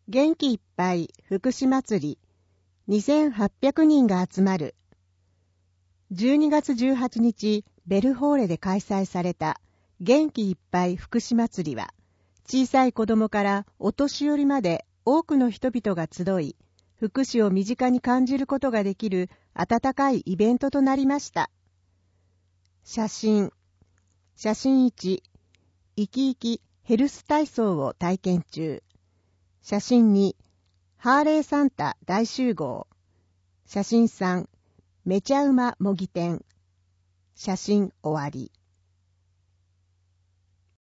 元気いっぱい福祉祭り2800人が集まる。12月18日ベルホーレで開催された元気いっぱい福祉祭りは、小さい子供からお年寄りまで多くの人々が集い、福祉を身近に感じることができる温かいイベントとなりました。写真1、生き生きヘルス体操を体験中。写真2、ハーレーサンタ大集合。写真3、めちゃうま模擬店。写真終わり。